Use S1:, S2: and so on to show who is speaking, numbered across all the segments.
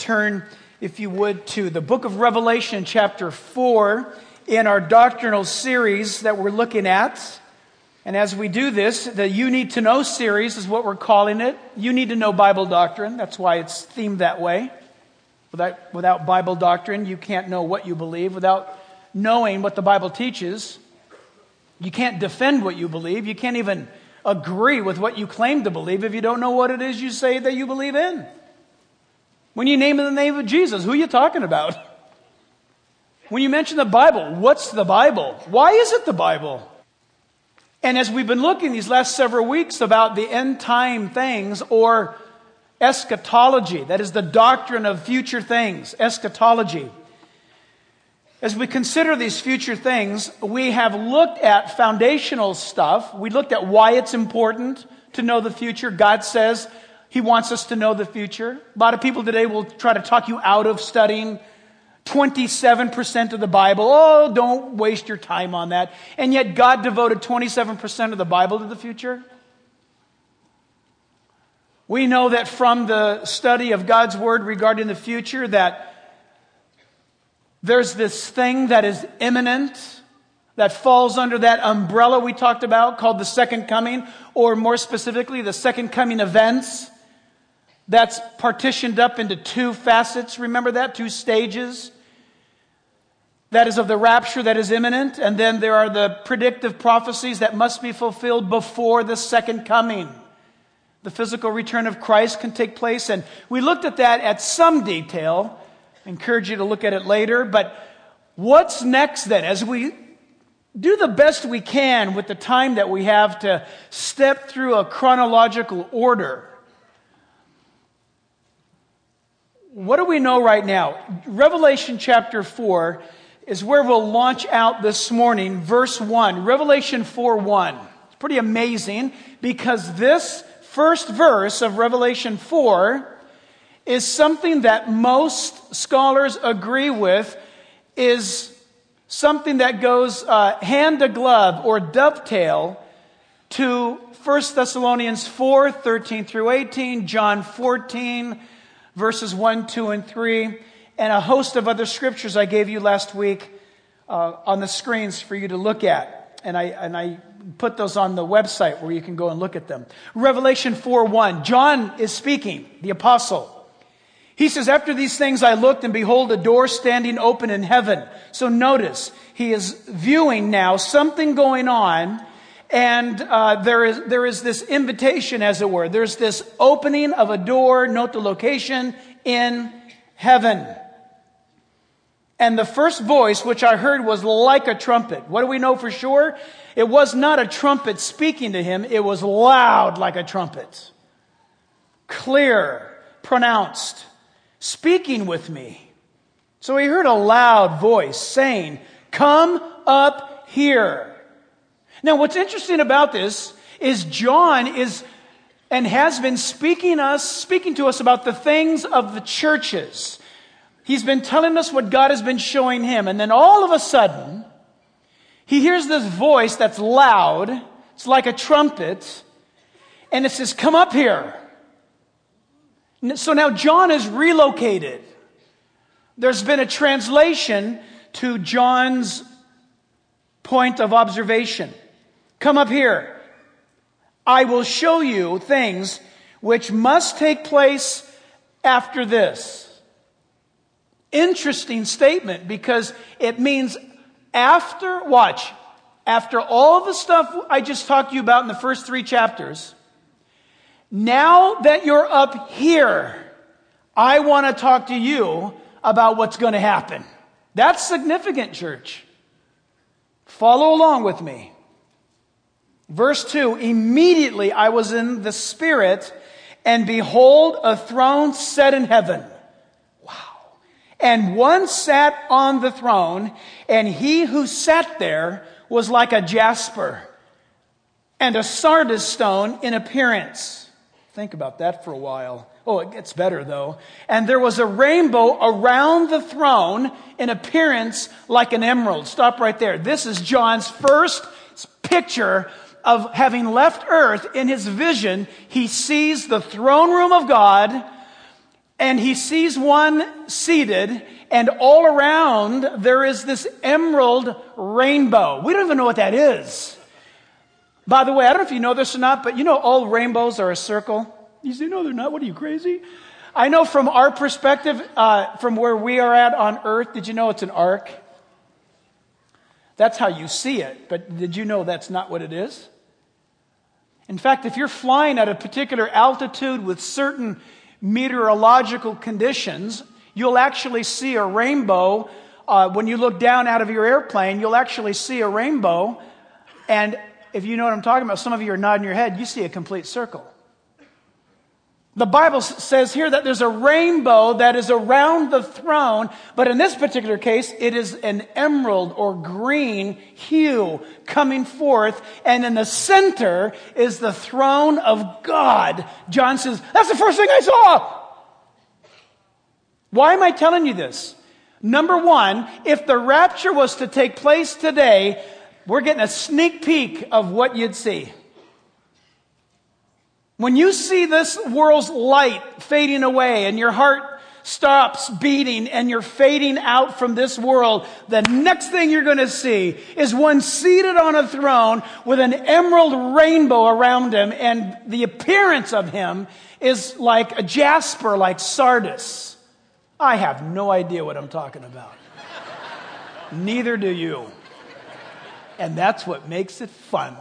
S1: turn, if you would, to the book of Revelation, chapter 4, in our doctrinal series that we're looking at. And as we do this, the You Need to Know series is what we're calling it. You need to know Bible doctrine. That's why it's themed that way. Without Bible doctrine, you can't know what you believe. Without knowing what the Bible teaches, you can't defend what you believe. You can't even agree with what you claim to believe if you don't know what it is you say that you believe in. When you name the name of Jesus, who are you talking about? When you mention the Bible, what's the Bible? Why is it the Bible? And as we've been looking these last several weeks about the end time things, or eschatology, that is the doctrine of future things, eschatology. As we consider these future things, we have looked at foundational stuff. We looked at why it's important to know the future. God says He wants us to know the future. A lot of people today will try to talk you out of studying 27% of the Bible. Oh, don't waste your time on that. And yet God devoted 27% of the Bible to the future. We know that from the study of God's Word regarding the future that there's this thing that is imminent, that falls under that umbrella we talked about called the second coming, or more specifically, the second coming events. That's partitioned up into two facets. Remember that? Two stages. That is of the rapture that is imminent, and then there are the predictive prophecies that must be fulfilled before the second coming. The physical return of Christ can take place, and we looked at that at some detail. I encourage you to look at it later. But what's next then? As we do the best we can with the time that we have to step through a chronological order, what do we know right now? Revelation chapter 4 is where we'll launch out this morning, verse 1. Revelation 4:1. It's pretty amazing because this first verse of Revelation 4 is something that most scholars agree with is something that goes hand to glove or dovetail to 1 Thessalonians 4, 13 through 18, John 14, verses 1, 2, and 3, and a host of other scriptures I gave you last week on the screens for you to look at. And I put those on the website where you can go and look at them. Revelation 4:1. John is speaking, the apostle. He says, after these things I looked, and behold, a door standing open in heaven. So notice, he is viewing now something going on, and there is this invitation, as it were. There's this opening of a door, note the location, in heaven. And the first voice which I heard was like a trumpet. What do we know for sure? It was not a trumpet speaking to him. It was loud like a trumpet. Clear, pronounced, speaking with me. So he heard a loud voice saying, "Come up here." Now what's interesting about this is John is and has been speaking to us about the things of the churches. He's been telling us what God has been showing him. And then all of a sudden, he hears this voice that's loud. It's like a trumpet. And it says, "Come up here." So now John is relocated. There's been a translation to John's point of observation. "Come up here. I will show you things which must take place after this." Interesting statement because it means after all the stuff I just talked to you about in the first 3 chapters, now that you're up here, I want to talk to you about what's going to happen. That's significant, church. Follow along with me. Verse 2, immediately I was in the Spirit, and behold, a throne set in heaven. Wow. And one sat on the throne, and he who sat there was like a jasper and a sardis stone in appearance. Think about that for a while. Oh, it gets better though. "And there was a rainbow around the throne in appearance like an emerald." Stop right there. This is John's first picture of having left earth. In his vision, he sees the throne room of God, and he sees one seated, and all around there is this emerald rainbow. We don't even know what that is. By the way, I don't know if you know this or not, but you know all rainbows are a circle. You say, no, they're not. What are you, crazy? I know from our perspective, from where we are at on earth, did you know it's an arc? That's how you see it, but did you know that's not what it is? In fact, if you're flying at a particular altitude with certain meteorological conditions, you'll actually see a rainbow. When you look down out of your airplane, you'll actually see a rainbow. And if you know what I'm talking about, some of you are nodding your head, you see a complete circle. The Bible says here that there's a rainbow that is around the throne, but in this particular case, it is an emerald or green hue coming forth, and in the center is the throne of God. John says, that's the first thing I saw. Why am I telling you this? Number one, if the rapture was to take place today, we're getting a sneak peek of what you'd see. When you see this world's light fading away and your heart stops beating and you're fading out from this world, the next thing you're going to see is one seated on a throne with an emerald rainbow around him, and the appearance of him is like a jasper, like sardis. I have no idea what I'm talking about. Neither do you. And that's what makes it fun.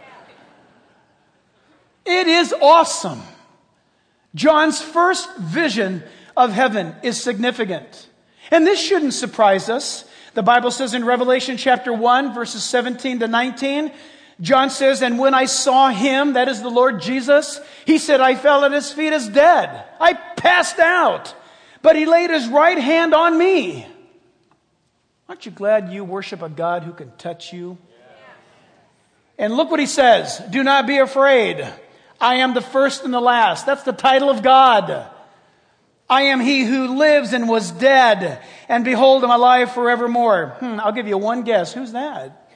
S1: It is awesome. John's first vision of heaven is significant. And this shouldn't surprise us. The Bible says in Revelation chapter 1, verses 17 to 19, John says, and when I saw him, that is the Lord Jesus, he said, I fell at his feet as dead. I passed out. But he laid his right hand on me. Aren't you glad you worship a God who can touch you? And look what he says. Do not be afraid. I am the first and the last. That's the title of God. I am he who lives and was dead. And behold, I'm alive forevermore. I'll give you one guess. Who's that?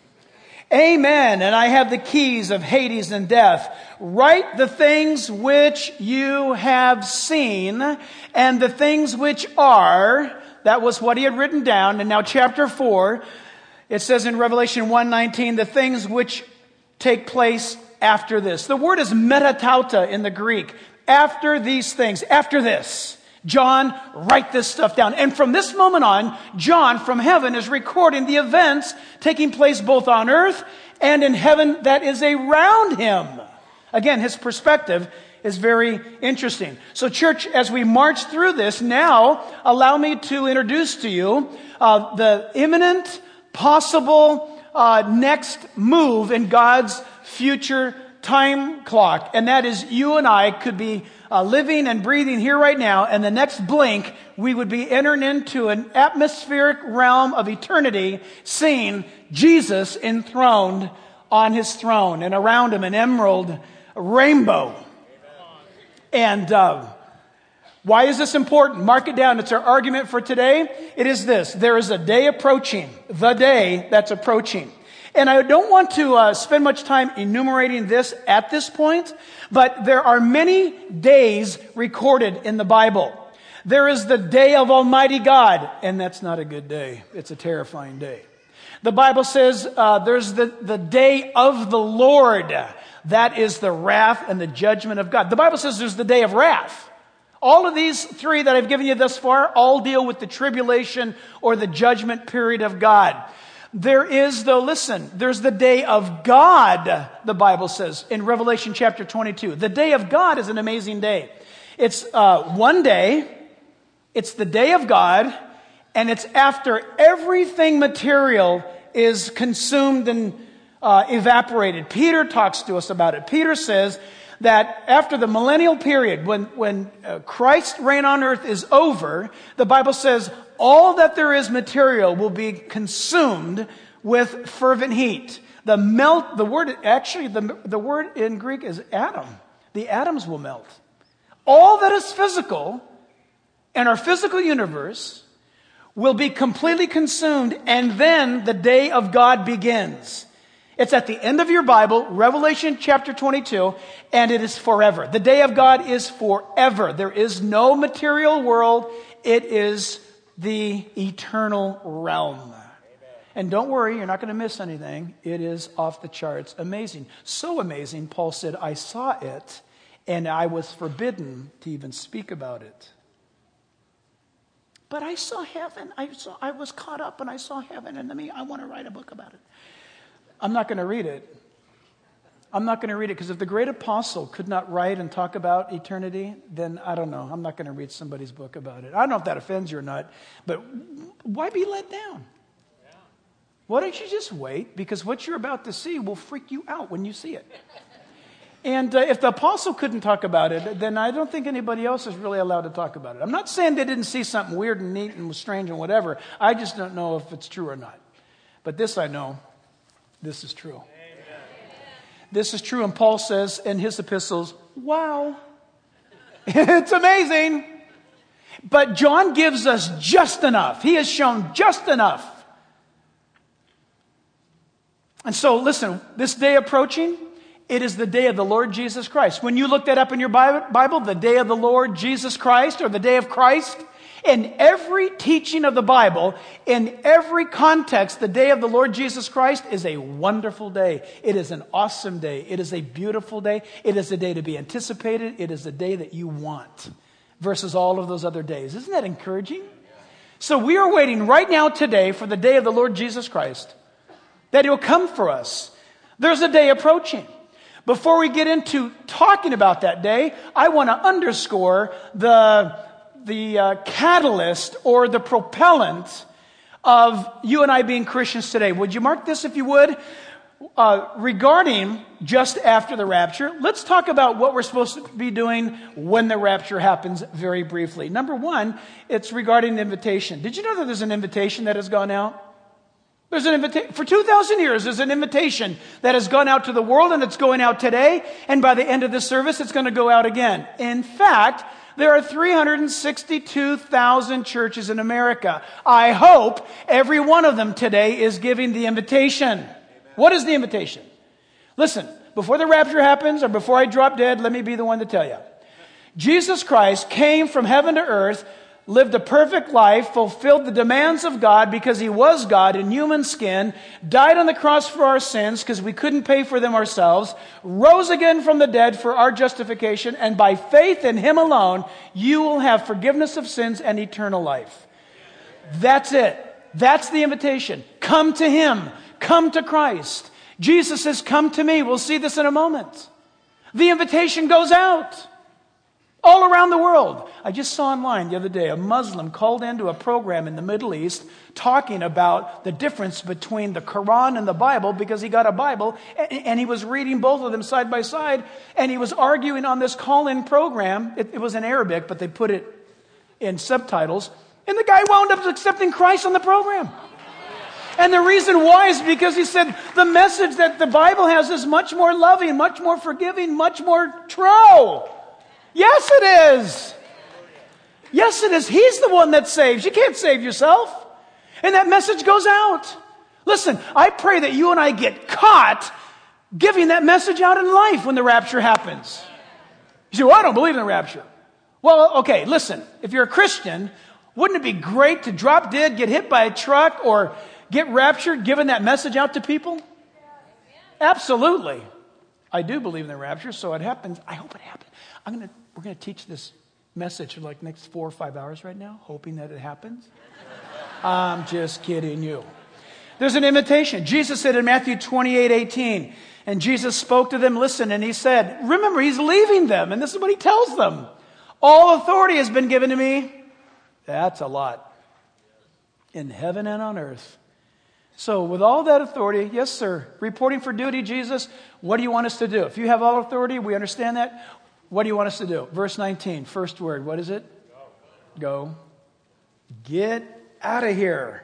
S1: Amen. And I have the keys of Hades and death. Write the things which you have seen and the things which are. That was what he had written down. And now chapter 4, it says in Revelation 1:19, the things which take place after this. The word is metatauta in the Greek. After these things, after this. John, write this stuff down. And from this moment on, John from heaven is recording the events taking place both on earth and in heaven that is around him. Again, his perspective is very interesting. So church, as we march through this, now allow me to introduce to you the imminent, possible next move in God's future time clock. And that is you and I could be living and breathing here right now, and the next blink we would be entering into an atmospheric realm of eternity, seeing Jesus enthroned on his throne, and around him an emerald rainbow. And why is this important? Mark it down. It's our argument for today. It is this. There is a day approaching. The day that's approaching. And I don't want to spend much time enumerating this at this point, but there are many days recorded in the Bible. There is the day of Almighty God, and that's not a good day. It's a terrifying day. The Bible says there's the day of the Lord. That is the wrath and the judgment of God. The Bible says there's the day of wrath. All of these three that I've given you thus far all deal with the tribulation or the judgment period of God. There is, though, listen, there's the day of God, the Bible says in Revelation chapter 22. The day of God is an amazing day. It's one day, it's the day of God, and it's after everything material is consumed and evaporated. Peter talks to us about it. Peter says that after the millennial period, when Christ's reign on earth is over, the Bible says all that there is material will be consumed with fervent heat. The word in Greek is atom. The atoms will melt. All that is physical in our physical universe will be completely consumed, and then the day of God begins. It's at the end of your Bible, Revelation chapter 22, and it is forever. The day of God is forever. There is no material world. It is the eternal realm. And don't worry, you're not going to miss anything. It is off the charts amazing. So amazing, Paul said, I saw it, and I was forbidden to even speak about it. But I saw heaven. I was caught up, and I saw heaven, and I want to write a book about it. I'm not going to read it. I'm not going to read it, because if the great apostle could not write and talk about eternity, then I don't know. I'm not going to read somebody's book about it. I don't know if that offends you or not, but why be let down? Why don't you just wait? Because what you're about to see will freak you out when you see it. And if the apostle couldn't talk about it, then I don't think anybody else is really allowed to talk about it. I'm not saying they didn't see something weird and neat and strange and whatever. I just don't know if it's true or not. But this I know. This is true. Amen. This is true. And Paul says in his epistles, wow. It's amazing. But John gives us just enough. He has shown just enough. And so, listen, this day approaching, it is the day of the Lord Jesus Christ. When you look that up in your Bible, the day of the Lord Jesus Christ, or the day of Christ, in every teaching of the Bible, in every context, the day of the Lord Jesus Christ is a wonderful day. It is an awesome day. It is a beautiful day. It is a day to be anticipated. It is a day that you want versus all of those other days. Isn't that encouraging? So we are waiting right now today for the day of the Lord Jesus Christ, that He'll come for us. There's a day approaching. Before we get into talking about that day, I want to underscore the catalyst or the propellant of you and I being Christians today. Would you mark this if you would? Regarding just after the rapture, let's talk about what we're supposed to be doing when the rapture happens very briefly. Number one, it's regarding the invitation. Did you know that there's an invitation that has gone out? There's an invitation. For 2,000 years, there's an invitation that has gone out to the world, and it's going out today. And by the end of this service, it's going to go out again. In fact, there are 362,000 churches in America. I hope every one of them today is giving the invitation. Amen. What is the invitation? Listen, before the rapture happens or before I drop dead, let me be the one to tell you. Jesus Christ came from heaven to earth, lived a perfect life, fulfilled the demands of God because He was God in human skin, died on the cross for our sins because we couldn't pay for them ourselves, rose again from the dead for our justification, and by faith in Him alone, you will have forgiveness of sins and eternal life. That's it. That's the invitation. Come to Him. Come to Christ. Jesus says, come to me. We'll see this in a moment. The invitation goes out. All around the world. I just saw online the other day a Muslim called into a program in the Middle East talking about the difference between the Quran and the Bible because he got a Bible and he was reading both of them side by side and he was arguing on this call-in program. It was in Arabic, but they put it in subtitles. And the guy wound up accepting Christ on the program. And the reason why is because he said the message that the Bible has is much more loving, much more forgiving, much more true. Yes, it is. Yes, it is. He's the one that saves. You can't save yourself. And that message goes out. Listen, I pray that you and I get caught giving that message out in life when the rapture happens. You say, well, I don't believe in the rapture. Well, okay, listen. If you're a Christian, wouldn't it be great to drop dead, get hit by a truck, or get raptured, giving that message out to people? Absolutely. I do believe in the rapture, so it happens. I hope it happens. We're going to teach this message for like next 4 or 5 hours right now, hoping that it happens. I'm just kidding you. There's an invitation. Jesus said in Matthew 28:18, and Jesus spoke to them, listen, and He said, remember, He's leaving them, and this is what He tells them. All authority has been given to me. That's a lot. In heaven and on earth. So with all that authority, yes, sir, reporting for duty, Jesus, what do you want us to do? If you have all authority, we understand that. What do you want us to do? Verse 19, first word. What is it? Go. Get out of here.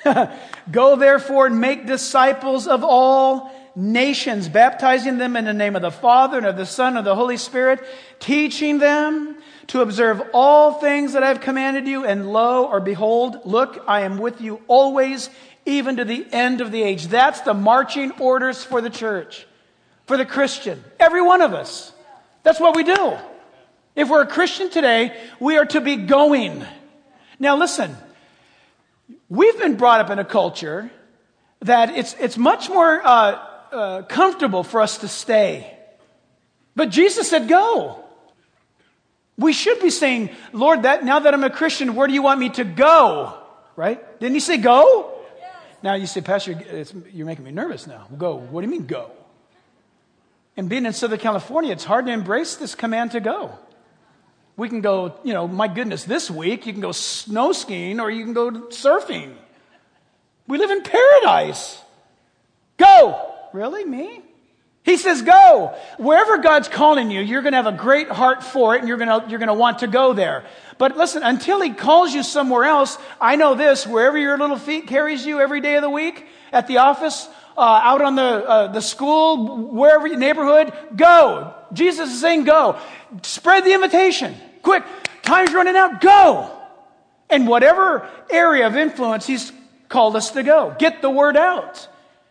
S1: Go therefore and make disciples of all nations, baptizing them in the name of the Father and of the Son and of the Holy Spirit, teaching them to observe all things that I have commanded you, and lo, or behold, look, I am with you always, even to the end of the age. That's the marching orders for the church, for the Christian, every one of us. That's what we do. If we're a Christian today, we are to be going. Now listen, we've been brought up in a culture that it's much more comfortable for us to stay. But Jesus said, go. We should be saying, Lord, now that I'm a Christian, where do you want me to go? Right? Didn't he say go? Yes. Now you say, Pastor, you're making me nervous now. Go. What do you mean go? And being in Southern California, it's hard to embrace this command to go. We can go, my goodness, this week you can go snow skiing or you can go surfing. We live in paradise. Go. Really? Me? He says go. Wherever God's calling you, you're going to have a great heart for it and you're going to want to go there. But listen, until he calls you somewhere else, I know this, wherever your little feet carries you every day of the week, at the office, out on the school, wherever your neighborhood, go. Jesus is saying go. Spread the invitation. Quick, time's running out, go. And whatever area of influence he's called us to go. Get the word out.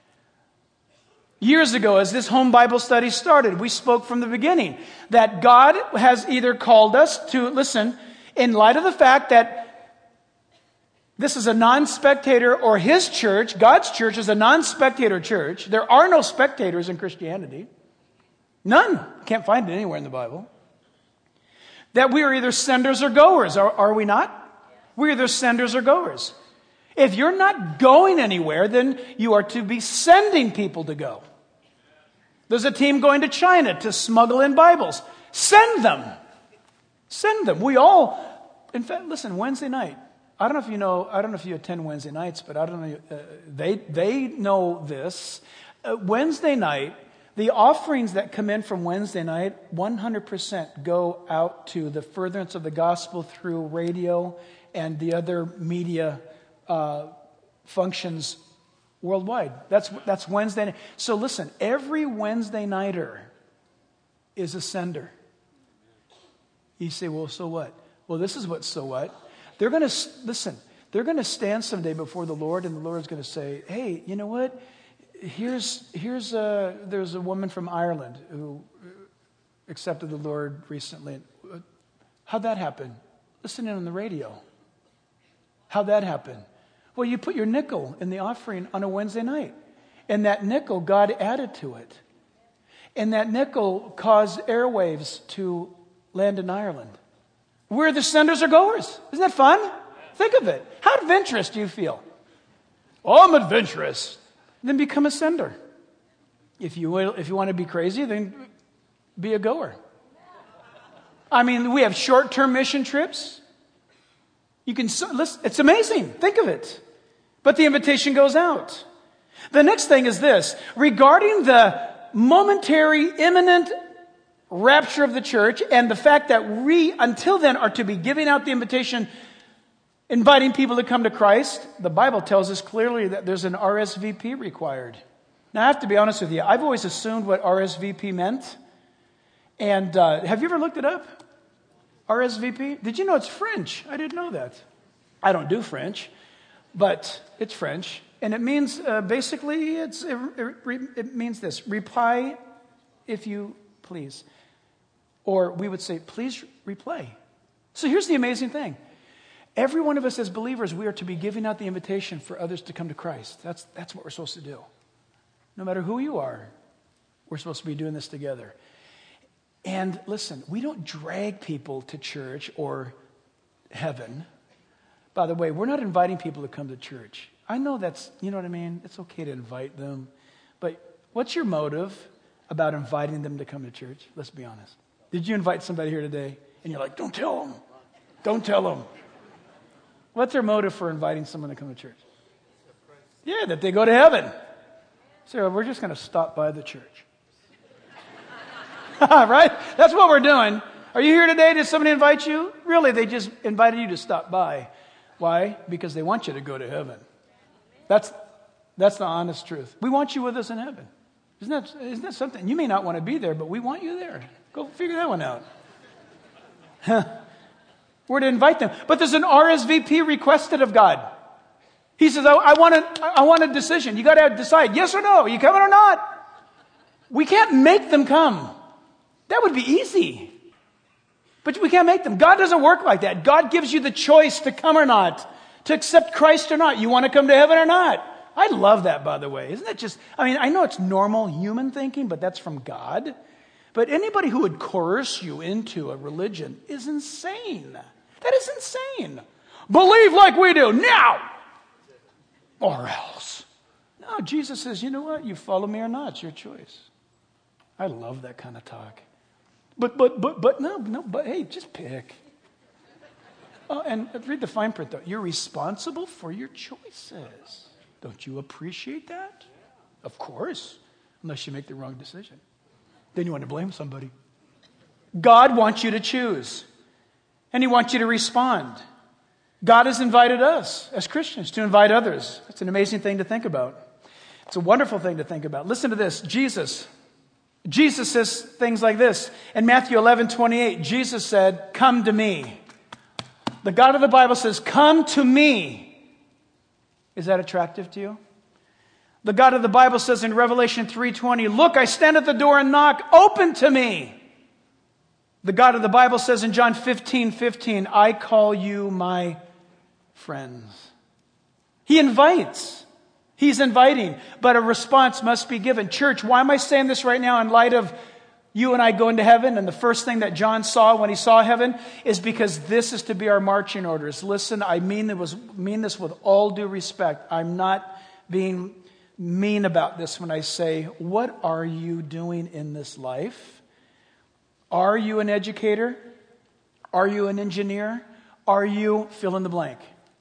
S1: Years ago, as this home Bible study started, we spoke from the beginning that God has either called us to, listen, in light of the fact that this is a non-spectator, or his church, God's church, is a non-spectator church. There are no spectators in Christianity. None. Can't find it anywhere in the Bible. That we are either senders or goers. Are we not? We're either senders or goers. If you're not going anywhere, then you are to be sending people to go. There's a team going to China to smuggle in Bibles. Send them. Send them. We all, in fact, listen, Wednesday night. I don't know if you attend Wednesday nights, but I don't know. They know this. Wednesday night, the offerings that come in from Wednesday night, 100% go out to the furtherance of the gospel through radio and the other media functions worldwide. That's Wednesday night. So listen, every Wednesday nighter is a sender. You say, well, so what? Well, this is what so what. They're going to, listen, they're going to stand someday before the Lord, and the Lord's going to say, hey, you know what? There's a woman from Ireland who accepted the Lord recently. How'd that happen? Listen in on the radio. How'd that happen? Well, you put your nickel in the offering on a Wednesday night. And that nickel, God added to it. And that nickel caused airwaves to land in Ireland. We're the senders or goers. Isn't that fun? Think of it. How adventurous do you feel? Oh, I'm adventurous. Then become a sender. If you want to be crazy, then be a goer. I mean, we have short-term mission trips. You can listen, it's amazing. Think of it. But the invitation goes out. The next thing is this. Regarding the momentary, imminent rapture of the church and the fact that we, until then, are to be giving out the invitation, inviting people to come to Christ, the Bible tells us clearly that there's an RSVP required. Now, I have to be honest with you. I've always assumed what RSVP meant. And have you ever looked it up? RSVP? Did you know it's French? I didn't know that. I don't do French, but it's French. And it means, basically, it means this. Reply if you please. Or we would say, please replay. So here's the amazing thing. Every one of us as believers, we are to be giving out the invitation for others to come to Christ. That's what we're supposed to do. No matter who you are, we're supposed to be doing this together. And listen, we don't drag people to church or heaven. By the way, we're not inviting people to come to church. I know that's, you know what I mean? It's okay to invite them. But what's your motive about inviting them to come to church? Let's be honest. Did you invite somebody here today and you're like, don't tell them. Don't tell them. What's their motive for inviting someone to come to church? Yeah, that they go to heaven. So we're just going to stop by the church. Right? That's what we're doing. Are you here today? Did somebody invite you? Really, they just invited you to stop by. Why? Because they want you to go to heaven. That's the honest truth. We want you with us in heaven. Isn't that something? You may not want to be there, but we want you there. Go figure that one out. We're to invite them. But there's an RSVP requested of God. He says, I want a decision. You got to decide, yes or no. Are you coming or not? We can't make them come. That would be easy. But we can't make them. God doesn't work like that. God gives you the choice to come or not, to accept Christ or not. You want to come to heaven or not? I love that, by the way. Isn't that just, I know it's normal human thinking, but that's from God. But anybody who would coerce you into a religion is insane. That is insane. Believe like we do now, or else. No, Jesus says, you know what? You follow me or not. It's your choice. I love that kind of talk. But hey, just pick. And read the fine print, though. You're responsible for your choices. Don't you appreciate that? Of course, unless you make the wrong decision. Then you want to blame somebody. God wants you to choose. And He wants you to respond. God has invited us as Christians to invite others. It's an amazing thing to think about. It's a wonderful thing to think about. Listen to this. Jesus says things like this. In Matthew 11:28, Jesus said, come to me. The God of the Bible says, come to me. Is that attractive to you? The God of the Bible says in Revelation 3:20, look, I stand at the door and knock. Open to me. The God of the Bible says in John 15:15, I call you my friends. He invites. He's inviting, but a response must be given. Church, why am I saying this right now in light of you and I going to heaven? And the first thing that John saw when he saw heaven is because this is to be our marching orders. Listen, I mean this with all due respect. I'm not being mean about this when I say, what are you doing in this life? Are you an educator? Are you an engineer? Are you fill in the blank?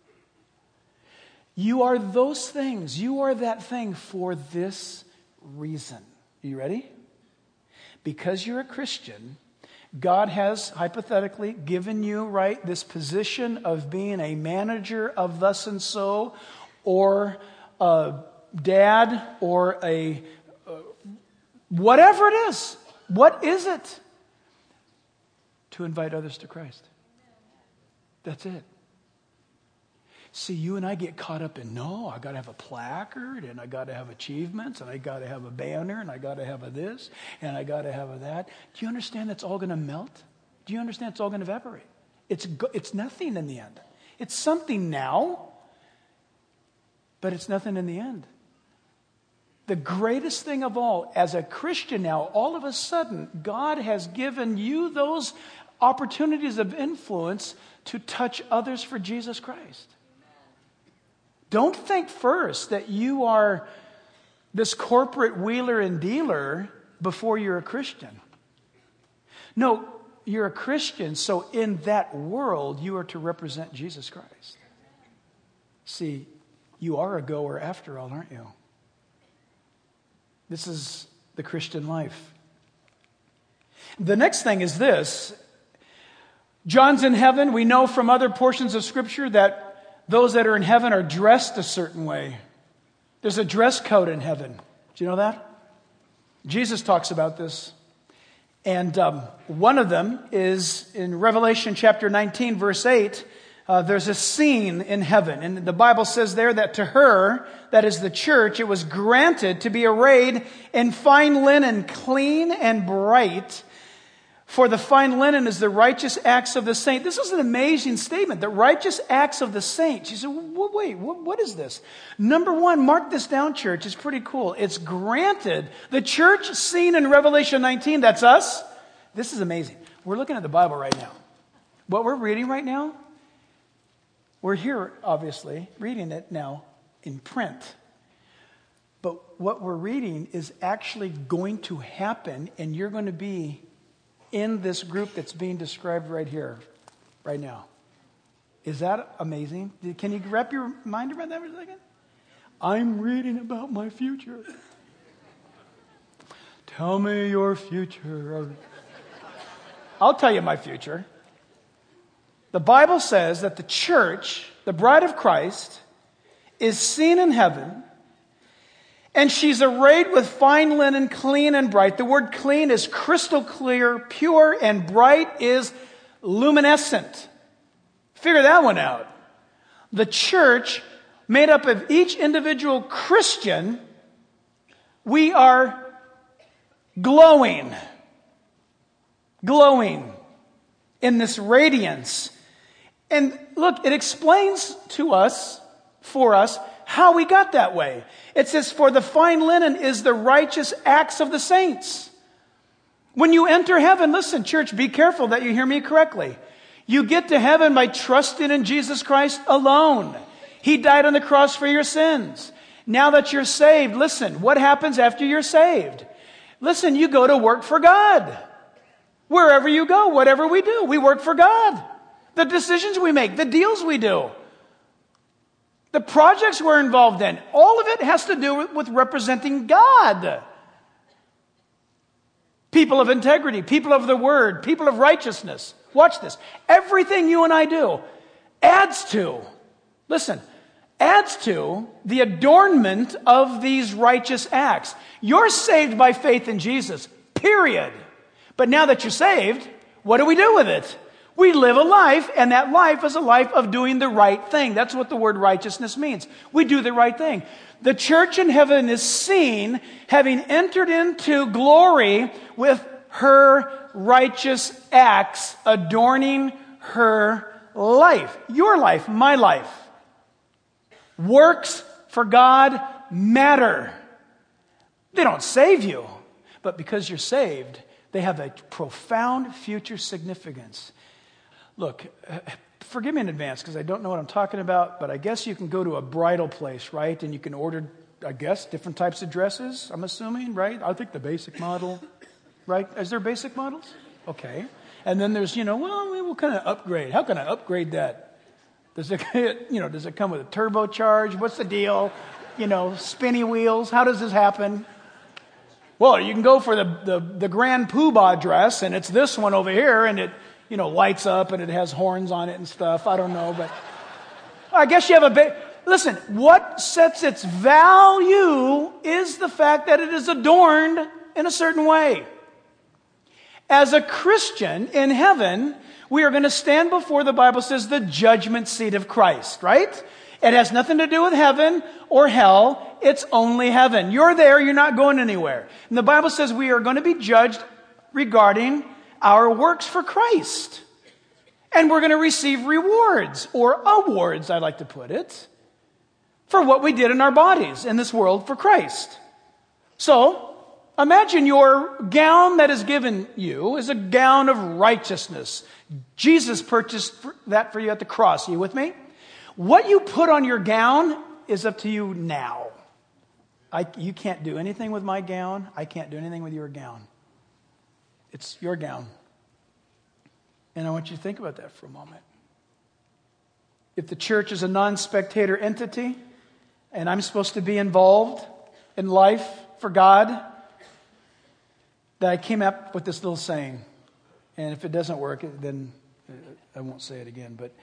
S1: You are those things. You are that thing for this reason. Are you ready? Because you're a Christian, God has hypothetically given you, right, this position of being a manager of thus and so, or a dad, or a whatever it is. What is it? To invite others to Christ. That's it. See, you and I get caught up in, no, I got to have a placard, and I got to have achievements, and I got to have a banner, and I got to have a this, and I got to have a that. Do you understand that's all going to melt? Do you understand it's all going to evaporate? It's nothing in the end. It's something now, but it's nothing in the end. The greatest thing of all, as a Christian now, all of a sudden, God has given you those opportunities of influence to touch others for Jesus Christ. Don't think first that you are this corporate wheeler and dealer before you're a Christian. No, you're a Christian, so in that world, you are to represent Jesus Christ. See, you are a goer after all, aren't you? This is the Christian life. The next thing is this. John's in heaven. We know from other portions of Scripture that those that are in heaven are dressed a certain way. There's a dress code in heaven. Do you know that? Jesus talks about this. And one of them is in Revelation chapter 19, verse 8. There's a scene in heaven. And the Bible says there that to her, that is the church, it was granted to be arrayed in fine linen, clean and bright. For the fine linen is the righteous acts of the saint. This is an amazing statement. The righteous acts of the saints. You say, wait, what is this? Number one, mark this down, church. It's pretty cool. It's granted. The church seen in Revelation 19, that's us. This is amazing. We're looking at the Bible right now. What we're reading right now, we're here, obviously, reading it now in print. But what we're reading is actually going to happen, and you're going to be in this group that's being described right here, right now. Is that amazing? Can you wrap your mind around that for a second? I'm reading about my future. Tell me your future. I'll tell you my future. The Bible says that the church, the bride of Christ, is seen in heaven, and she's arrayed with fine linen, clean and bright. The word clean is crystal clear, pure, and bright is luminescent. Figure that one out. The church, made up of each individual Christian, we are glowing in this radiance. And look, it explains to us, for us, how we got that way. It says, for the fine linen is the righteous acts of the saints. When you enter heaven, listen, church, be careful that you hear me correctly. You get to heaven by trusting in Jesus Christ alone. He died on the cross for your sins. Now that you're saved, listen, what happens after you're saved? Listen, you go to work for God. Wherever you go, whatever we do, we work for God. The decisions we make, the deals we do, the projects we're involved in, all of it has to do with representing God. People of integrity, people of the word, people of righteousness. Watch this. Everything you and I do adds to the adornment of these righteous acts. You're saved by faith in Jesus, period. But now that you're saved, what do we do with it? We live a life, and that life is a life of doing the right thing. That's what the word righteousness means. We do the right thing. The church in heaven is seen having entered into glory with her righteous acts adorning her life. Your life, my life. Works for God matter. They don't save you, but because you're saved, they have a profound future significance. Look, forgive me in advance because I don't know what I'm talking about, but I guess you can go to a bridal place, right? And you can order, I guess, different types of dresses, I'm assuming, right? I think the basic model, right? Is there basic models? Okay. And then there's, we'll kind of upgrade. How can I upgrade that? Does it come with a turbocharge? What's the deal? Spinny wheels. How does this happen? Well, you can go for the Grand Poobah dress, and it's this one over here, and it, lights up, and it has horns on it and stuff. I don't know, but I guess you have listen, what sets its value is the fact that it is adorned in a certain way. As a Christian in heaven, we are going to stand before, the Bible says, the judgment seat of Christ, right? It has nothing to do with heaven or hell. It's only heaven. You're there. You're not going anywhere. And the Bible says we are going to be judged regarding our works for Christ. And we're going to receive rewards, or awards, I like to put it, for what we did in our bodies in this world for Christ. So, imagine your gown that is given you is a gown of righteousness. Jesus purchased that for you at the cross. Are you with me? What you put on your gown is up to you now. You can't do anything with my gown. I can't do anything with your gown. It's your gown. And I want you to think about that for a moment. If the church is a non-spectator entity, and I'm supposed to be involved in life for God, that I came up with this little saying. And if it doesn't work, then I won't say it again. But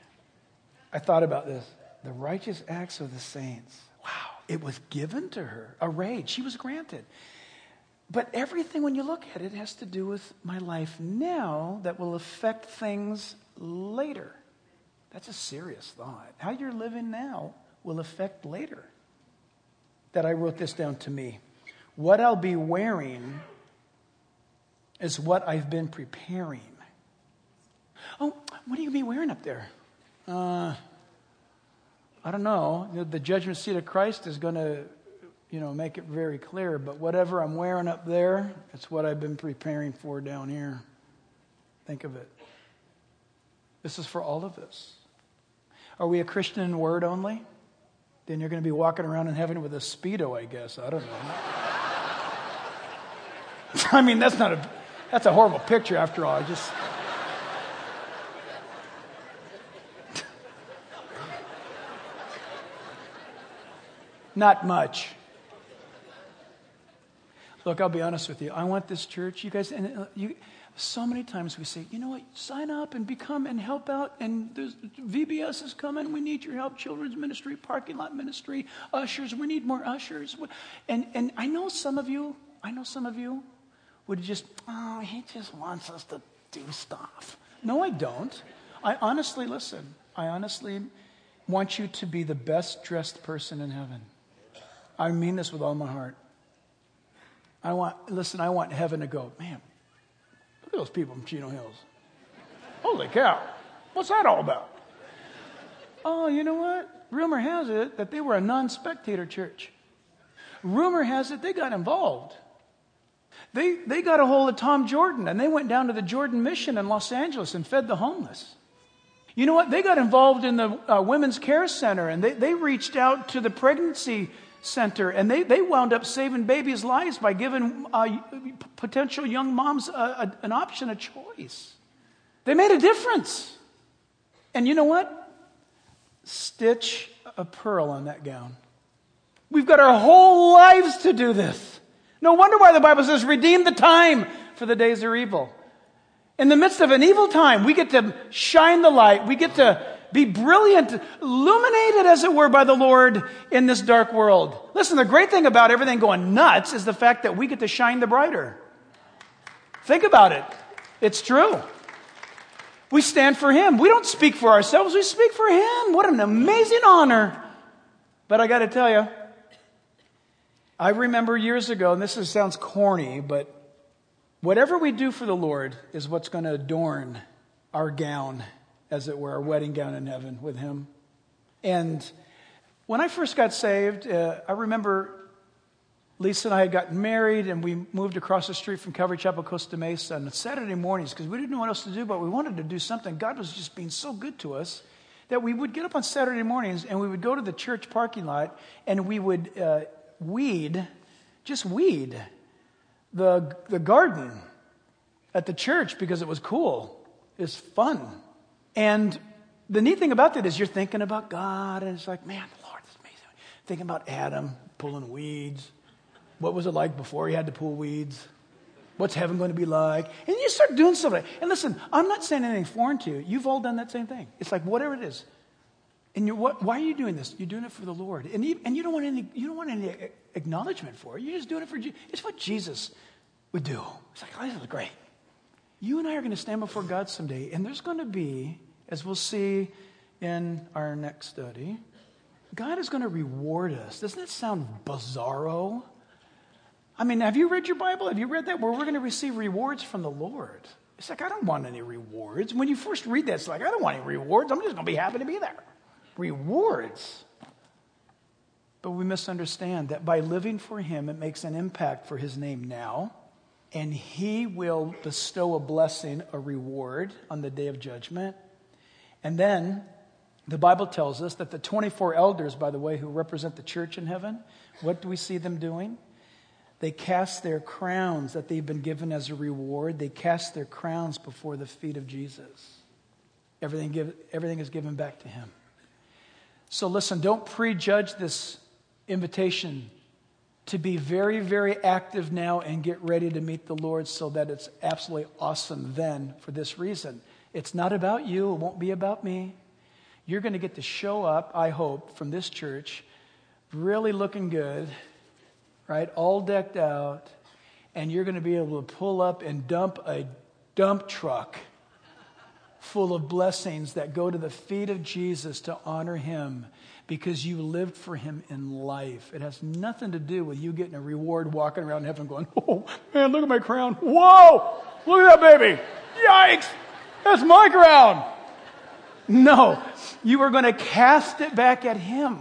S1: I thought about this. The righteous acts of the saints. Wow. It was given to her. Arrayed. She was granted. But everything, when you look at it, has to do with my life now that will affect things later. That's a serious thought. How you're living now will affect later. That I wrote this down to me. What I'll be wearing is what I've been preparing. Oh, what are you going to be wearing up there? I don't know. The judgment seat of Christ is going to, make it very clear. But whatever I'm wearing up there, it's what I've been preparing for down here. Think of it. This is for all of us. Are we a Christian in word only? Then you're going to be walking around in heaven with a Speedo, I guess. I don't know. I mean, that's a horrible picture after all. Not much. Look, I'll be honest with you. I want this church, you guys, so many times we say, sign up and become and help out. And VBS is coming. We need your help. Children's ministry, parking lot ministry, ushers. We need more ushers. And I know some of you would just, he just wants us to do stuff. No, I don't. I honestly want you to be the best dressed person in heaven. I mean this with all my heart. I want heaven to go, man, look at those people from Chino Hills. Holy cow. What's that all about? Oh, you know what? Rumor has it that they were a non-spectator church. Rumor has it they got involved. They got a hold of Tom Jordan, and they went down to the Jordan Mission in Los Angeles and fed the homeless. You know what? They got involved in the Women's Care Center, and they reached out to the pregnancy center, and they wound up saving babies' lives by giving potential young moms an option, a choice. They made a difference. And you know what? Stitch a pearl on that gown. We've got our whole lives to do this. No wonder why the Bible says, redeem the time, for the days are evil. In the midst of an evil time, we get to shine the light. We get to be brilliant, illuminated, as it were, by the Lord in this dark world. Listen, the great thing about everything going nuts is the fact that we get to shine the brighter. Think about it. It's true. We stand for Him. We don't speak for ourselves. We speak for Him. What an amazing honor. But I got to tell you, I remember years ago, and sounds corny, but whatever we do for the Lord is what's going to adorn our gown, as it were, our wedding gown in heaven with Him. And when I first got saved, I remember Lisa and I had gotten married, and we moved across the street from Calvary Chapel, Costa Mesa, on Saturday mornings, because we didn't know what else to do, but we wanted to do something. God was just being so good to us that we would get up on Saturday mornings, and we would go to the church parking lot, and we would weed the garden at the church, because it was cool. It's fun. And the neat thing about that is you're thinking about God, and it's like, man, the Lord is amazing. Thinking about Adam pulling weeds. What was it like before he had to pull weeds? What's heaven going to be like? And you start doing stuff like that. And listen, I'm not saying anything foreign to you. You've all done that same thing. It's like whatever it is. And why are you doing this? You're doing it for the Lord. And you don't want any acknowledgement for it. You're just doing it for Jesus. It's what Jesus would do. It's like, oh, this is great. You and I are going to stand before God someday, and there's going to be, as we'll see in our next study, God is going to reward us. Doesn't that sound bizarro? I mean, have you read your Bible? Have you read that? Where we're going to receive rewards from the Lord. It's like, I don't want any rewards. When you first read that, it's like, I don't want any rewards. I'm just going to be happy to be there. Rewards. But we misunderstand that by living for Him, it makes an impact for His name now. And He will bestow a blessing, a reward on the day of judgment. And then the Bible tells us that the 24 elders, by the way, who represent the church in heaven, what do we see them doing? They cast their crowns that they've been given as a reward. They cast their crowns before the feet of Jesus. Everything is given back to Him. So listen, don't prejudge this invitation to be very, very active now and get ready to meet the Lord, so that it's absolutely awesome then, for this reason. It's not about you. It won't be about me. You're going to get to show up, I hope, from this church, really looking good, right, all decked out, and you're going to be able to pull up and dump a dump truck full of blessings that go to the feet of Jesus to honor Him, because you lived for Him in life. It has nothing to do with you getting a reward, walking around heaven going, oh, man, look at my crown. Whoa, look at that baby. Yikes, that's my crown. No, you are going to cast it back at Him.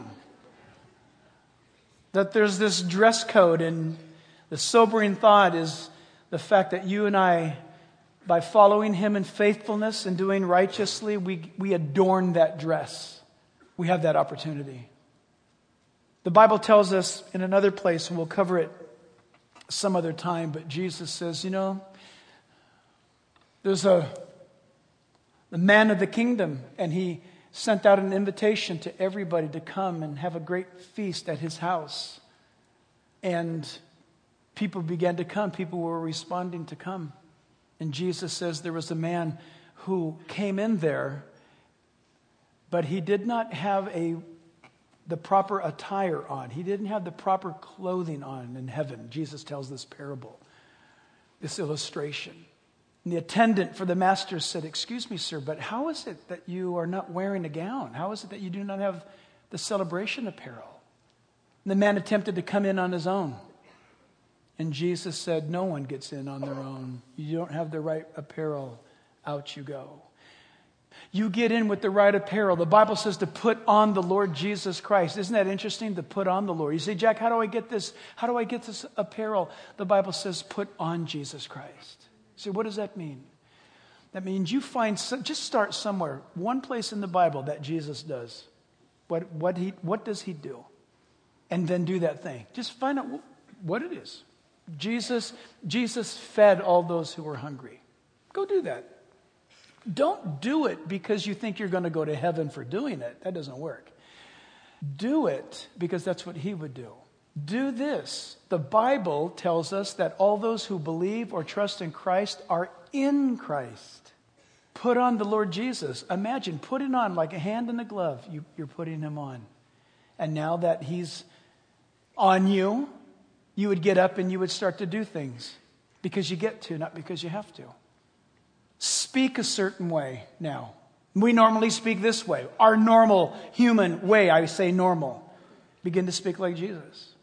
S1: That there's this dress code, and the sobering thought is the fact that you and I, by following Him in faithfulness and doing righteously, we adorn that dress. We have that opportunity. The Bible tells us in another place, and we'll cover it some other time, but Jesus says, there's the man of the kingdom, and He sent out an invitation to everybody to come and have a great feast at His house. And people began to come. People were responding to come. And Jesus says there was a man who came in there, but he did not have the proper attire on. He didn't have the proper clothing on in heaven. Jesus tells this parable, this illustration. And the attendant for the master said, "Excuse me, sir, but how is it that you are not wearing a gown? How is it that you do not have the celebration apparel?" And the man attempted to come in on his own. And Jesus said, "No one gets in on their own. You don't have the right apparel. Out you go." You get in with the right apparel. The Bible says to put on the Lord Jesus Christ. Isn't that interesting? To put on the Lord. You say, "Jack, how do I get this? How do I get this apparel?" The Bible says, put on Jesus Christ. You say, what does that mean? That means you find, just start somewhere. One place in the Bible that Jesus does. What does he do? And then do that thing. Just find out what it is. Jesus fed all those who were hungry. Go do that. Don't do it because you think you're going to go to heaven for doing it. That doesn't work. Do it because that's what he would do. Do this. The Bible tells us that all those who believe or trust in Christ are in Christ. Put on the Lord Jesus. Imagine putting on like a hand in a glove. You're putting him on. And now that he's on you, you would get up and you would start to do things because you get to, not because you have to. Speak a certain way now. We normally speak this way. Our normal human way, I say normal. Begin to speak like Jesus.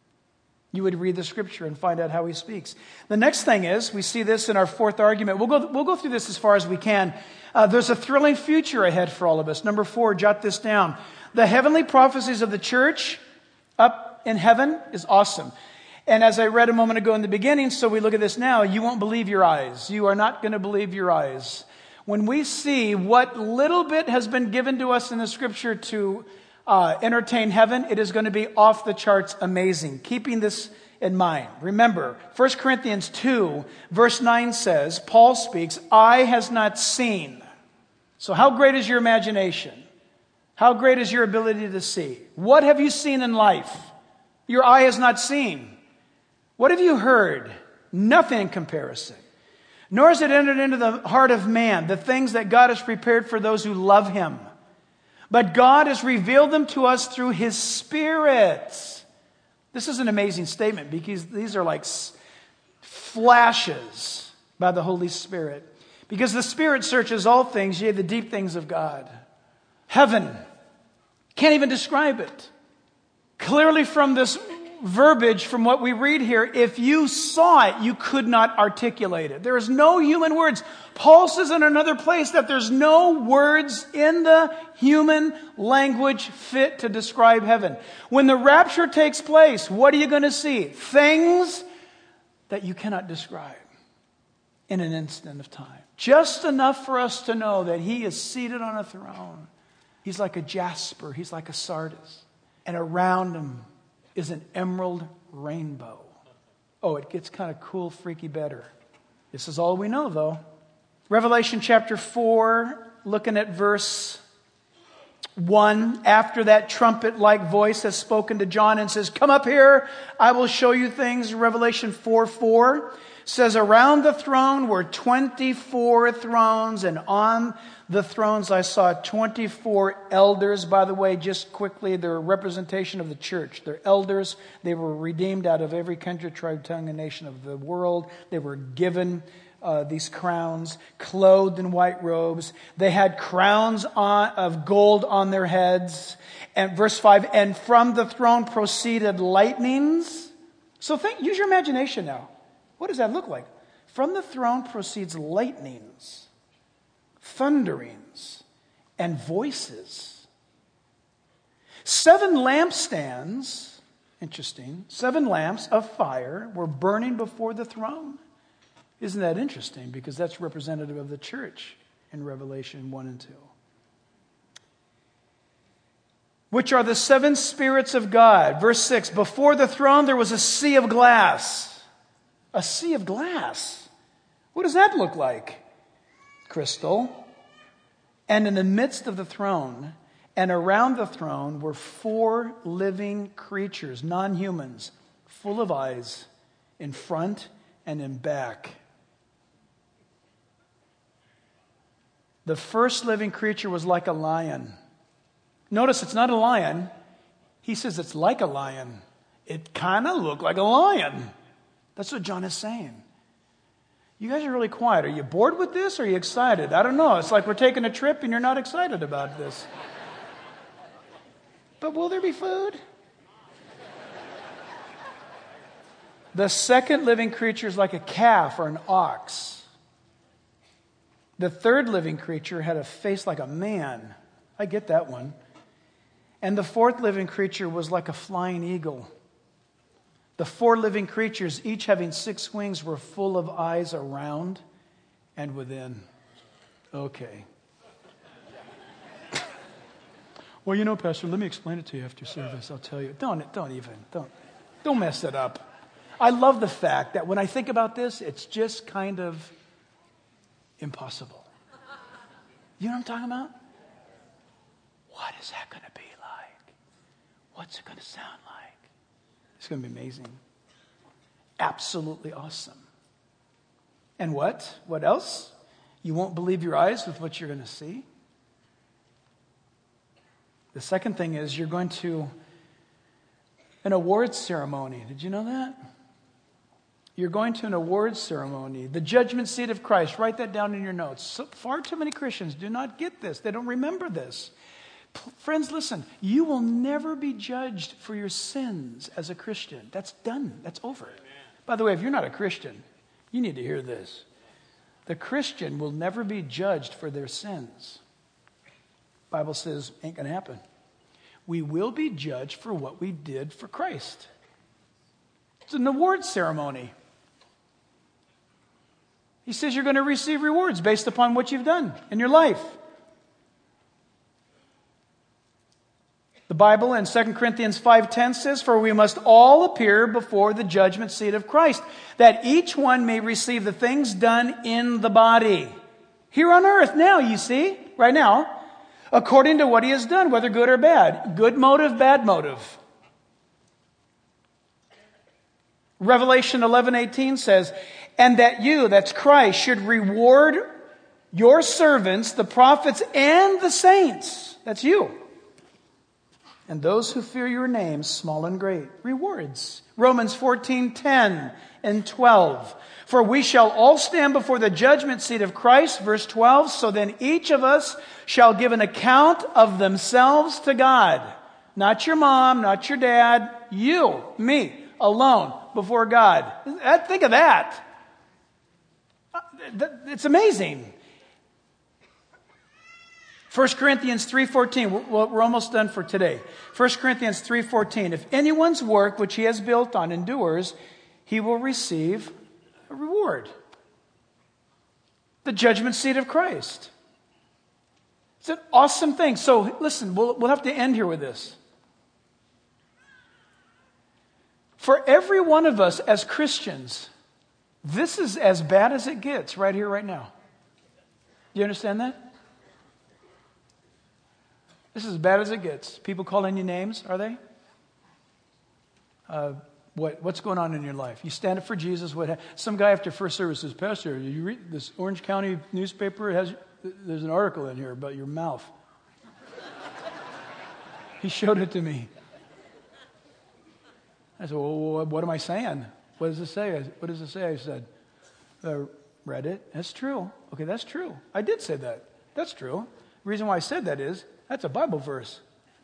S1: You would read the scripture and find out how he speaks. The next thing is, we see this in our fourth argument. We'll go through this as far as we can. There's a thrilling future ahead for all of us. Number 4, jot this down. The heavenly prophecies of the church up in heaven is awesome. And as I read a moment ago in the beginning, so we look at this now, you won't believe your eyes. You are not going to believe your eyes. When we see what little bit has been given to us in the scripture to entertain heaven, it is going to be off the charts amazing. Keeping this in mind. Remember, 1 Corinthians 2, verse 9 says, Paul speaks, "Eye has not seen." So how great is your imagination? How great is your ability to see? What have you seen in life? Your eye has not seen. What have you heard? Nothing in comparison. Nor has it entered into the heart of man, the things that God has prepared for those who love him. But God has revealed them to us through his Spirit. This is an amazing statement because these are like flashes by the Holy Spirit. Because the Spirit searches all things, yea, the deep things of God. Heaven. Can't even describe it. Clearly from this verbiage, from what we read here, if you saw it, you could not articulate it. There is no human words. Paul says in another place that there's no words in the human language fit to describe heaven. When the rapture takes place, what are you going to see? Things that you cannot describe in an instant of time. Just enough for us to know that he is seated on a throne. He's like a jasper. He's like a sardis. And around him is an emerald rainbow. Oh, it gets kind of cool, freaky better. This is all we know, though. Revelation chapter 4, looking at verse 1. After that trumpet-like voice has spoken to John and says, "Come up here, I will show you things." Revelation 4:4 says, "Around the throne were 24 thrones, and on the thrones I saw 24 elders." By the way, just quickly, they're a representation of the church. They're elders. They were redeemed out of every country, tribe, tongue, and nation of the world. They were given these crowns, clothed in white robes. They had crowns of gold on their heads. And verse 5, "And from the throne proceeded lightnings." So use your imagination now. What does that look like? From the throne proceeds lightnings, thunderings, and voices. 7 lampstands, interesting, 7 lamps of fire were burning before the throne. Isn't that interesting? Because that's representative of the church in Revelation 1 and 2. Which are the 7 spirits of God. Verse 6, "Before the throne there was a sea of glass." A sea of glass. What does that look like? Crystal. "And in the midst of the throne and around the throne were 4 living creatures, non-humans, full of eyes in front and in back." The first living creature was like a lion. Notice it's not a lion. He says it's like a lion. It kind of looked like a lion. That's what John is saying. You guys are really quiet. Are you bored with this or are you excited? I don't know. It's like we're taking a trip and you're not excited about this. But will there be food? The second living creature is like a calf or an ox. The third living creature had a face like a man. I get that one. And the fourth living creature was like a flying eagle. The four living creatures, each having 6 wings, were full of eyes around and within. Okay. Well, Pastor, let me explain it to you after service. I'll tell you. Don't mess it up. I love the fact that when I think about this, it's just kind of impossible. You know what I'm talking about? What is that going to be like? What's it going to sound like? It's going to be amazing. Absolutely awesome. And what? What else? You won't believe your eyes with what you're going to see. The second thing is you're going to an awards ceremony. Did you know that? You're going to an awards ceremony. The judgment seat of Christ. Write that down in your notes. Far too many Christians do not get this. They don't remember this. Friends, listen. You will never be judged for your sins as a Christian. That's done. That's over. Amen. By the way, if you're not a Christian, you need to hear this. The Christian will never be judged for their sins. The Bible says, ain't going to happen. We will be judged for what we did for Christ. It's an awards ceremony. He says you're going to receive rewards based upon what you've done in your life. The Bible in 2 Corinthians 5:10 says, "For we must all appear before the judgment seat of Christ, that each one may receive the things done in the body." Here on earth now, you see, right now, according to what he has done, whether good or bad. Good motive, bad motive. Revelation 11:18 says, "And that you," that's Christ, "should reward your servants, the prophets and the saints." That's you. "And those who fear your name, small and great." Rewards. Romans 14:10 and 12. "For we shall all stand before the judgment seat of Christ," verse 12, "so then each of us shall give an account of themselves to God." Not your mom, not your dad, you, me, alone before God. Think of that. It's amazing. 1 Corinthians 3:14. We're almost done for today. 1 Corinthians 3:14. "If anyone's work which he has built on endures, he will receive a reward." The judgment seat of Christ. It's an awesome thing. So listen, we'll have to end here with this. For every one of us as Christians, this is as bad as it gets right here, right now. Do you understand that? This is as bad as it gets. People calling you names, are they? What's going on in your life? You stand up for Jesus. Some guy after first service says, "Pastor, you read this Orange County newspaper? There's an article in here about your mouth." He showed it to me. I said, "Well, what am I saying? What does it say?" What does it say? I said, "Read it. That's true." Okay, that's true. I did say that. That's true. The reason why I said that is, that's a Bible verse.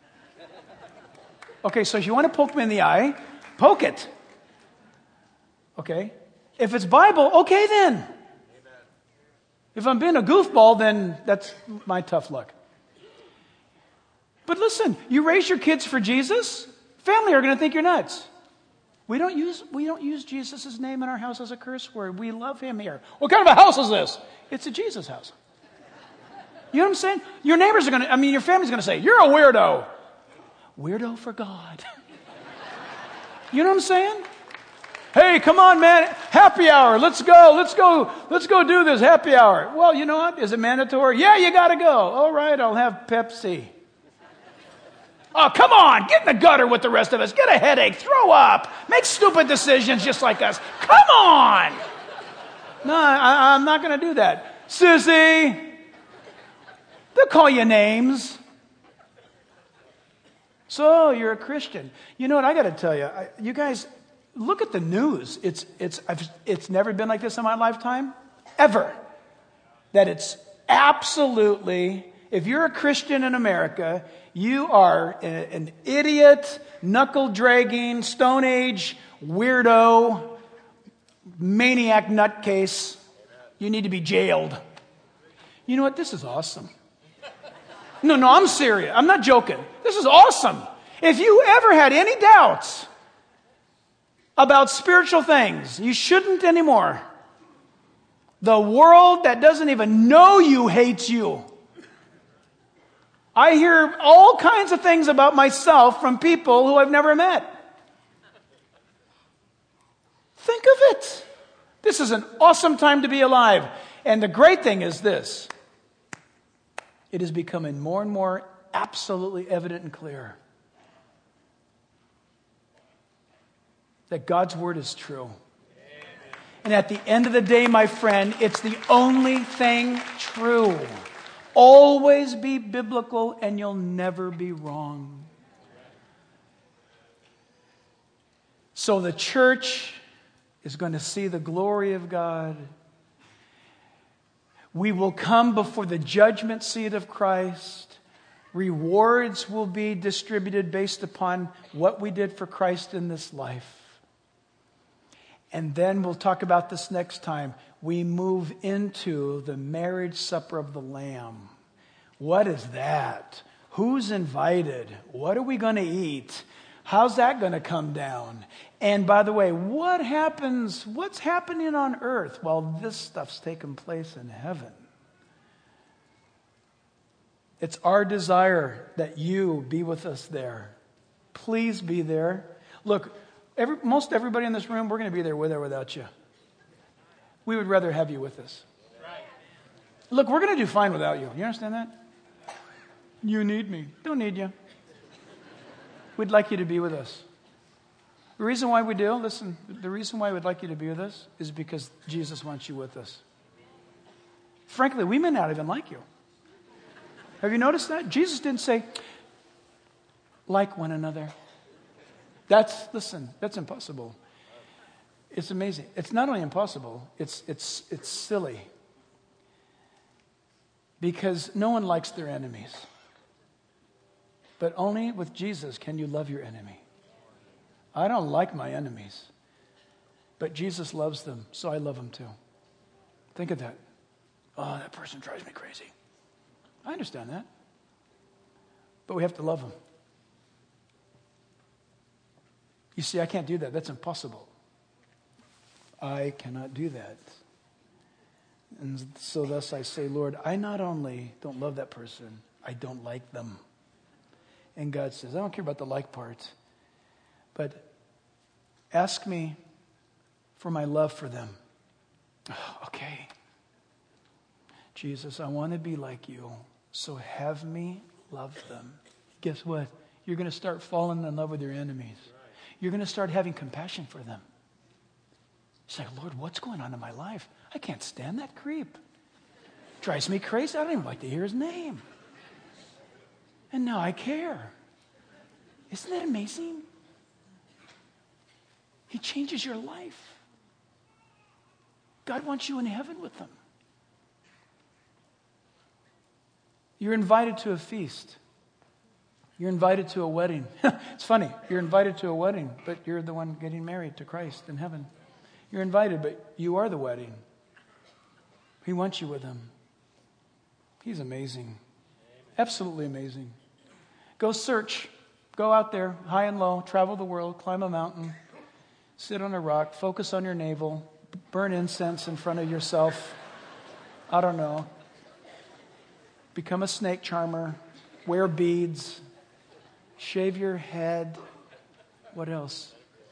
S1: Okay, so if you want to poke me in the eye, poke it. Okay? If it's Bible, okay then. Amen. If I'm being a goofball, then that's my tough luck. But listen, you raise your kids for Jesus, family are going to think you're nuts. We don't use Jesus' name in our house as a curse word. We love him here. What kind of a house is this? It's a Jesus house. You know what I'm saying? Your neighbors are going to, your family's going to say, "You're a weirdo." Weirdo for God. You know what I'm saying? "Hey, come on, man. Happy hour. Let's go do this happy hour." Well, you know what? Is it mandatory? Yeah, you got to go. All right, I'll have Pepsi. "Oh, come on. Get in the gutter with the rest of us. Get a headache. Throw up. Make stupid decisions just like us. Come on." No, I'm not going to do that. "Sissy." They'll call you names. So you're a Christian. You know what? I got to tell you, you guys, look at the news. It's never been like this in my lifetime. ever, that it's absolutely, if you're a Christian in America, you are an idiot, knuckle-dragging, Stone Age weirdo, maniac nutcase. You need to be jailed. You know what? This is awesome. No, I'm serious. I'm not joking. This is awesome. If you ever had any doubts about spiritual things, you shouldn't anymore. The world that doesn't even know you hates you. I hear all kinds of things about myself from people who I've never met. Think of it. This is an awesome time to be alive. And the great thing is this. It is becoming more and more absolutely evident and clear that God's word is true. And at the end of the day, my friend, it's the only thing true. Always be biblical and you'll never be wrong. So the church is going to see the glory of God. We will come before the judgment seat of Christ. Rewards will be distributed based upon what we did for Christ in this life. And then we'll talk about this next time. We move into the marriage supper of the Lamb. What is that? Who's invited? What are we going to eat? How's that going to come down? And by the way, what's happening on earth while this stuff's taking place in heaven? It's our desire that you be with us there. Please be there. Look, most everybody in this room, we're going to be there with or without you. We would rather have you with us. Look, we're going to do fine without you. You understand that? You need me. Don't need you. We'd like you to be with us. The reason why we do, listen, the reason why we'd like you to be with us is because Jesus wants you with us. Frankly, we may not even like you. Have you noticed that? Jesus didn't say, like one another. That's impossible. It's amazing. It's not only impossible, it's silly. Because no one likes their enemies. But only with Jesus can you love your enemy. I don't like my enemies. But Jesus loves them, so I love them too. Think of that. Oh, that person drives me crazy. I understand that. But we have to love them. You see, I can't do that. That's impossible. I cannot do that. And so thus I say, Lord, I not only don't love that person, I don't like them. And God says, I don't care about the like part, but ask me for my love for them. Oh, okay. Jesus, I want to be like you, so have me love them. Guess what? You're going to start falling in love with your enemies. You're going to start having compassion for them. It's like, Lord, what's going on in my life? I can't stand that creep. Drives me crazy. I don't even like to hear his name. And now I care. Isn't that amazing? He changes your life. God wants you in heaven with them. You're invited to a feast. You're invited to a wedding. It's funny. You're invited to a wedding, but you're the one getting married to Christ in heaven. You're invited, but you are the wedding. He wants you with him. He's amazing. Absolutely amazing. Go search. Go out there, high and low, travel the world, climb a mountain, sit on a rock, focus on your navel, burn incense in front of yourself. I don't know. Become a snake charmer, wear beads, shave your head. What else?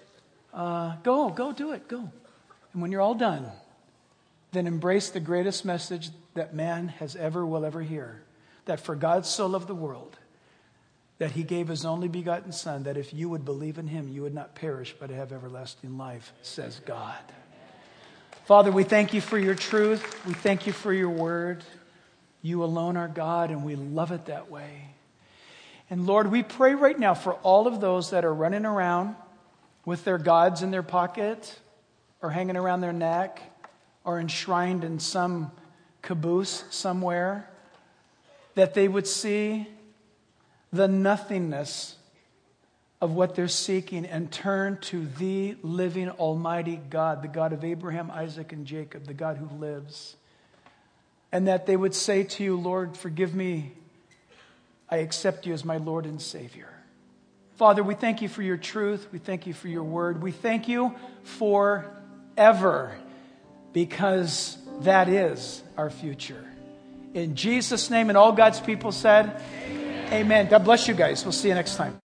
S1: Go do it, go. And when you're all done, then embrace the greatest message that man will ever hear. That for God so loved the world, that he gave his only begotten Son, that if you would believe in him, you would not perish, but have everlasting life, says God. Father, we thank you for your truth. We thank you for your word. You alone are God, and we love it that way. And Lord, we pray right now for all of those that are running around with their gods in their pocket or hanging around their neck are enshrined in some caboose somewhere, that they would see the nothingness of what they're seeking and turn to the living Almighty God, the God of Abraham, Isaac, and Jacob, the God who lives. And that they would say to you, Lord, forgive me. I accept you as my Lord and Savior. Father, we thank you for your truth. We thank you for your word. We thank you forever, because that is our future. In Jesus' name, and all God's people said, Amen. God bless you guys. We'll see you next time.